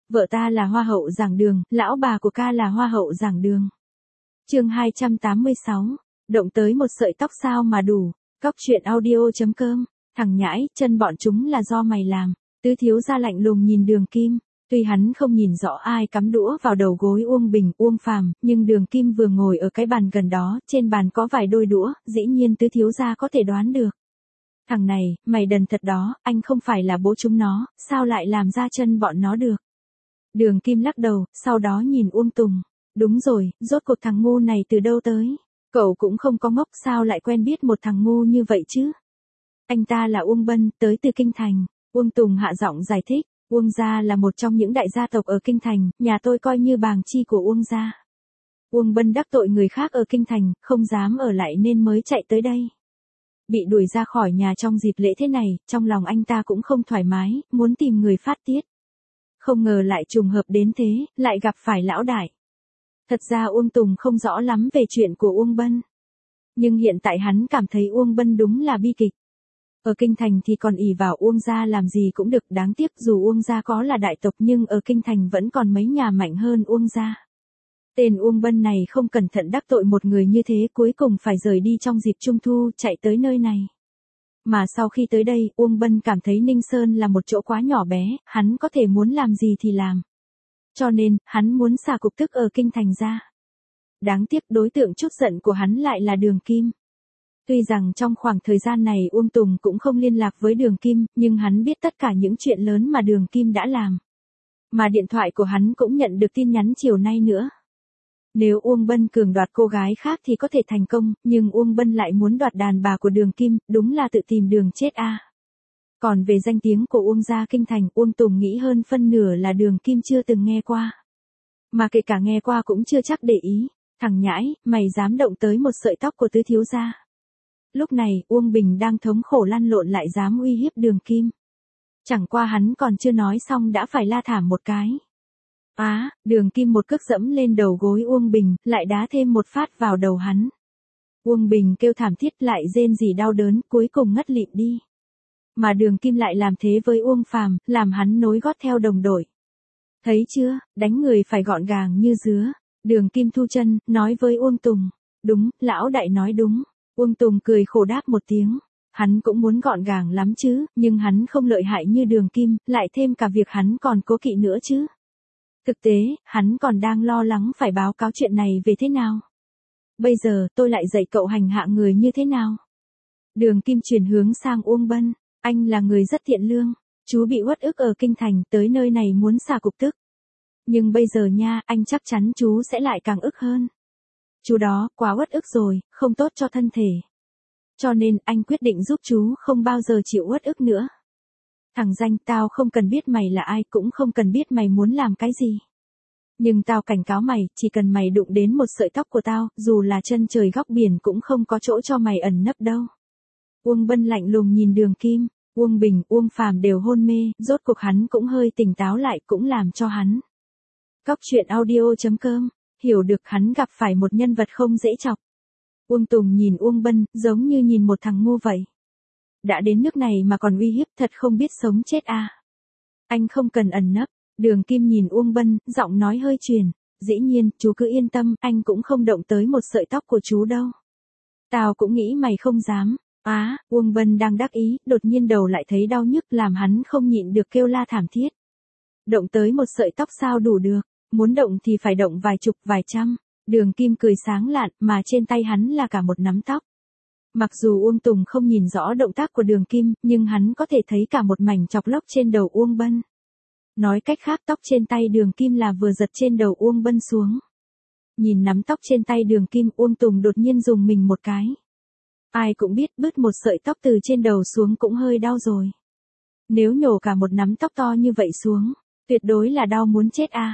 Vợ ta là hoa hậu giảng đường, lão bà của ca là hoa hậu giảng đường. Chương 286, động tới một sợi tóc sao mà đủ. Cóc truyện audio.com. Thằng nhãi, chân bọn chúng là do mày làm. Tứ thiếu gia lạnh lùng nhìn Đường Kim. Tuy hắn không nhìn rõ ai cắm đũa vào đầu gối Uông Bình, Uông Phàm, nhưng Đường Kim vừa ngồi ở cái bàn gần đó, trên bàn có vài đôi đũa, dĩ nhiên tứ thiếu gia có thể đoán được. Thằng này, mày đần thật đó, anh không phải là bố chúng nó, sao lại làm ra chân bọn nó được. Đường Kim lắc đầu, sau đó nhìn Uông Tùng. Đúng rồi, rốt cuộc thằng ngu này từ đâu tới. Cậu cũng không có ngốc, sao lại quen biết một thằng ngu như vậy chứ. Anh ta là Uông Bân, tới từ Kinh Thành. Uông Tùng hạ giọng giải thích. Uông gia là một trong những đại gia tộc ở Kinh Thành, nhà tôi coi như bàng chi của Uông gia. Uông Bân đắc tội người khác ở Kinh Thành, không dám ở lại nên mới chạy tới đây. Bị đuổi ra khỏi nhà trong dịp lễ thế này, trong lòng anh ta cũng không thoải mái, muốn tìm người phát tiết. Không ngờ lại trùng hợp đến thế, lại gặp phải lão đại. Thật ra Uông Tùng không rõ lắm về chuyện của Uông Bân. Nhưng hiện tại hắn cảm thấy Uông Bân đúng là bi kịch. Ở Kinh Thành thì còn ỷ vào Uông gia làm gì cũng được, đáng tiếc dù Uông gia có là đại tộc nhưng ở Kinh Thành vẫn còn mấy nhà mạnh hơn Uông gia. Tên Uông Bân này không cẩn thận đắc tội một người như thế, cuối cùng phải rời đi trong dịp Trung Thu, chạy tới nơi này. Mà sau khi tới đây, Uông Bân cảm thấy Ninh Sơn là một chỗ quá nhỏ bé, hắn có thể muốn làm gì thì làm. Cho nên, hắn muốn xả cục tức ở Kinh Thành ra. Đáng tiếc đối tượng chút giận của hắn lại là Đường Kim. Tuy rằng trong khoảng thời gian này Uông Tùng cũng không liên lạc với Đường Kim, nhưng hắn biết tất cả những chuyện lớn mà Đường Kim đã làm. Mà điện thoại của hắn cũng nhận được tin nhắn chiều nay nữa. Nếu Uông Bân cường đoạt cô gái khác thì có thể thành công, nhưng Uông Bân lại muốn đoạt đàn bà của Đường Kim, đúng là tự tìm đường chết a. Còn về danh tiếng của Uông gia Kinh Thành, Uông Tùng nghĩ hơn phân nửa là Đường Kim chưa từng nghe qua. Mà kể cả nghe qua cũng chưa chắc để ý. Thằng nhãi, mày dám động tới một sợi tóc của tứ thiếu gia. Lúc này, Uông Bình đang thống khổ lăn lộn lại dám uy hiếp Đường Kim. Chẳng qua hắn còn chưa nói xong đã phải la thảm một cái. Đường Kim một cước dẫm lên đầu gối Uông Bình, lại đá thêm một phát vào đầu hắn. Uông Bình kêu thảm thiết lại rên rỉ đau đớn, cuối cùng ngất lịm đi. Mà Đường Kim lại làm thế với Uông Phàm, làm hắn nối gót theo đồng đội. Thấy chưa, đánh người phải gọn gàng như dứa. Đường Kim thu chân, nói với Uông Tùng. Đúng, lão đại nói đúng. Uông Tùng cười khổ đáp một tiếng. Hắn cũng muốn gọn gàng lắm chứ, nhưng hắn không lợi hại như Đường Kim, lại thêm cả việc hắn còn cố kỵ nữa chứ. Thực tế, hắn còn đang lo lắng phải báo cáo chuyện này về thế nào. Bây giờ, tôi lại dạy cậu hành hạ người như thế nào. Đường Kim chuyển hướng sang Uông Bân. Anh là người rất thiện lương. Chú bị uất ức ở Kinh Thành, tới nơi này muốn xả cục tức. Nhưng bây giờ nha, anh chắc chắn chú sẽ lại càng ức hơn. Chú đó, quá uất ức rồi, không tốt cho thân thể. Cho nên, anh quyết định giúp chú không bao giờ chịu uất ức nữa. Thằng danh, tao không cần biết mày là ai, cũng không cần biết mày muốn làm cái gì. Nhưng tao cảnh cáo mày, chỉ cần mày đụng đến một sợi tóc của tao, dù là chân trời góc biển cũng không có chỗ cho mày ẩn nấp đâu. Uông Bân lạnh lùng nhìn Đường Kim, Uông Bình, Uông Phàm đều hôn mê, rốt cuộc hắn cũng hơi tỉnh táo lại, cũng làm cho hắn. Cóc truyện audio.com, hiểu được hắn gặp phải một nhân vật không dễ chọc. Uông Tùng nhìn Uông Bân, giống như nhìn một thằng ngu vậy. Đã đến nước này mà còn uy hiếp, thật không biết sống chết à. Anh không cần ẩn nấp. Đường Kim nhìn Uông Bân, giọng nói hơi truyền. Dĩ nhiên, chú cứ yên tâm, anh cũng không động tới một sợi tóc của chú đâu. Tao cũng nghĩ mày không dám. Uông Bân đang đắc ý, đột nhiên đầu lại thấy đau nhức làm hắn không nhịn được kêu la thảm thiết. Động tới một sợi tóc sao đủ được, muốn động thì phải động vài chục vài trăm. Đường Kim cười sáng lạn, mà trên tay hắn là cả một nắm tóc. Mặc dù Uông Tùng không nhìn rõ động tác của Đường Kim, nhưng hắn có thể thấy cả một mảnh chọc lốc trên đầu Uông Bân. Nói cách khác, tóc trên tay Đường Kim là vừa giật trên đầu Uông Bân xuống. Nhìn nắm tóc trên tay Đường Kim, Uông Tùng đột nhiên dùng mình một cái. Ai cũng biết bứt một sợi tóc từ trên đầu xuống cũng hơi đau rồi. Nếu nhổ cả một nắm tóc to như vậy xuống, tuyệt đối là đau muốn chết à.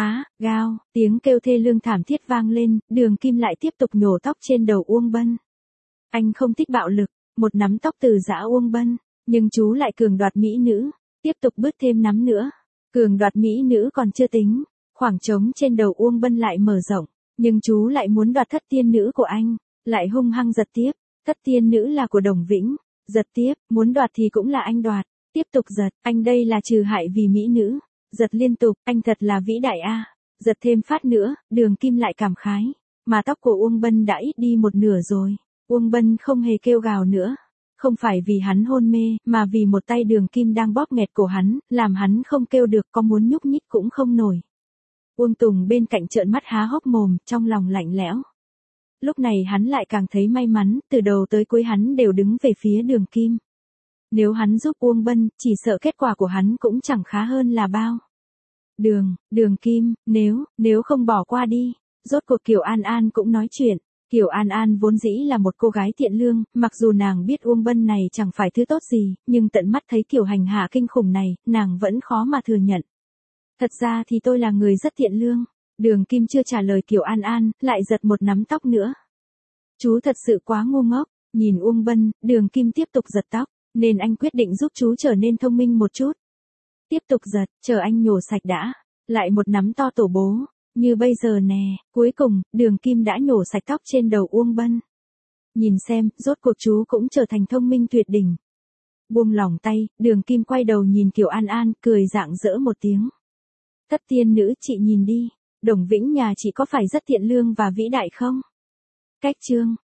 Gao, tiếng kêu thê lương thảm thiết vang lên, Đường Kim lại tiếp tục nhổ tóc trên đầu Uông Bân. Anh không thích bạo lực, một nắm tóc từ giã Uông Bân, nhưng chú lại cường đoạt mỹ nữ, tiếp tục bứt thêm nắm nữa. Cường đoạt mỹ nữ còn chưa tính, khoảng trống trên đầu Uông Bân lại mở rộng, nhưng chú lại muốn đoạt thất tiên nữ của anh, lại hung hăng giật tiếp. Thất tiên nữ là của Đồng Vĩnh, giật tiếp, muốn đoạt thì cũng là anh đoạt, tiếp tục giật, anh đây là trừ hại vì mỹ nữ. Giật liên tục, anh thật là vĩ đại a. Giật thêm phát nữa, Đường Kim lại cảm khái. Mà tóc của Uông Bân đã ít đi một nửa rồi. Uông Bân không hề kêu gào nữa. Không phải vì hắn hôn mê, mà vì một tay Đường Kim đang bóp nghẹt cổ hắn, làm hắn không kêu được, có muốn nhúc nhích cũng không nổi. Uông Tùng bên cạnh trợn mắt há hốc mồm, trong lòng lạnh lẽo. Lúc này hắn lại càng thấy may mắn, từ đầu tới cuối hắn đều đứng về phía Đường Kim. Nếu hắn giúp Uông Bân, chỉ sợ kết quả của hắn cũng chẳng khá hơn là bao. Đường Kim, nếu không bỏ qua đi. Rốt cuộc Kiều An An cũng nói chuyện. Kiều An An vốn dĩ là một cô gái thiện lương, mặc dù nàng biết Uông Bân này chẳng phải thứ tốt gì, nhưng tận mắt thấy kiểu hành hạ kinh khủng này, nàng vẫn khó mà thừa nhận. Thật ra thì tôi là người rất thiện lương. Đường Kim chưa trả lời Kiều An An, lại giật một nắm tóc nữa. Chú thật sự quá ngu ngốc. Nhìn Uông Bân, Đường Kim tiếp tục giật tóc, nên anh quyết định giúp chú trở nên thông minh một chút. Tiếp tục giật, chờ anh nhổ sạch đã. Lại một nắm to tổ bố. Như bây giờ nè, cuối cùng, Đường Kim đã nhổ sạch tóc trên đầu Uông Bân. Nhìn xem, rốt cuộc chú cũng trở thành thông minh tuyệt đỉnh. Buông lỏng tay, Đường Kim quay đầu nhìn Kiều An An, cười rạng rỡ một tiếng. Thất tiên nữ, chị nhìn đi, Đồng Vĩnh nhà chị có phải rất thiện lương và vĩ đại không? Cách chương